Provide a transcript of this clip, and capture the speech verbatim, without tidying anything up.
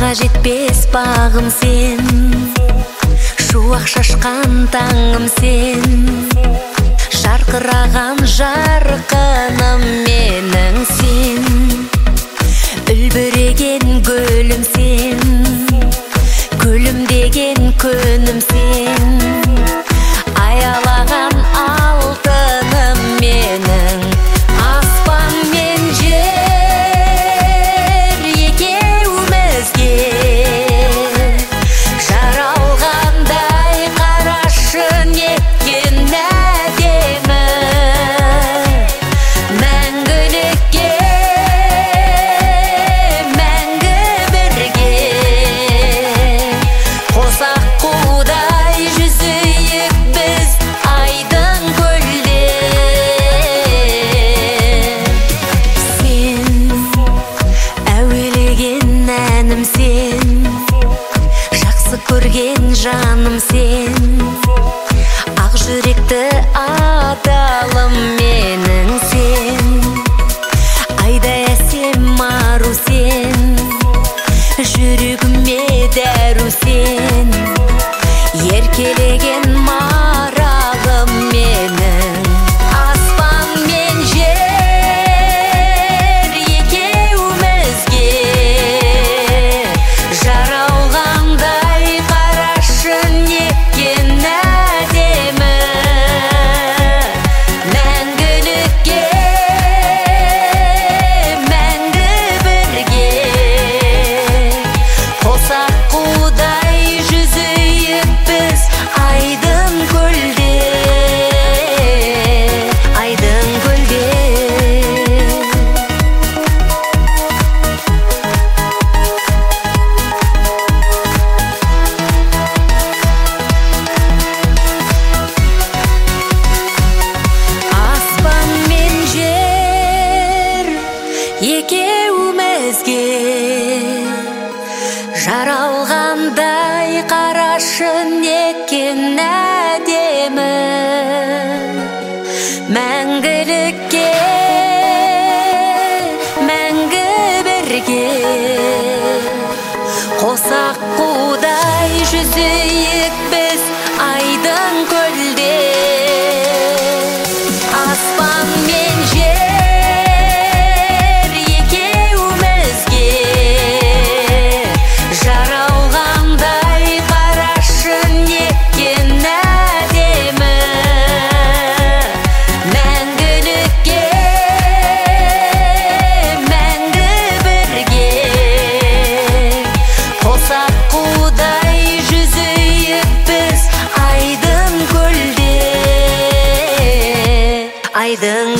Арманға жетпес бағым сен, шуақ шашқан таңым сен, жарқыраған жарқыным менің сен, үлбіреген гүлім сен, күлімдеген күнім сен, аялаған алтыным менің. Аспан мен жер екеумізге жаралғандай, қарашы неткен әдемі, мәңгілікке, мәңгі бірге, қосақ қудай жүзейік біз айдын көлде. Сен әуелеген әнім сен, жақсы көрген жаным сен, ақ жүректі адалым менің сен, айдай әсем ару сен, жүрегіме дәру сен, еркелеген маралым менің. Аспан мен жер екеумізге жаралғандай, қарашы неткен әдемі, мәңгілікке, мәңгі бірге, қосақ қудай жүзейік біз айдын көлде, айдын көлде. Аспан мен жер екеумізге жаралғандай, қарашы неткен әдемі, мәңгілікке, мәңгі бірге, қосақ қудай жүзейік біз айдын көлде. Аспан мен жер екеумізге жаралғандай, қарашы неткен әдемі, мәңгілікке, мәңгі бірге, қосақ қудай жүзейік біз айдын көлде, айдын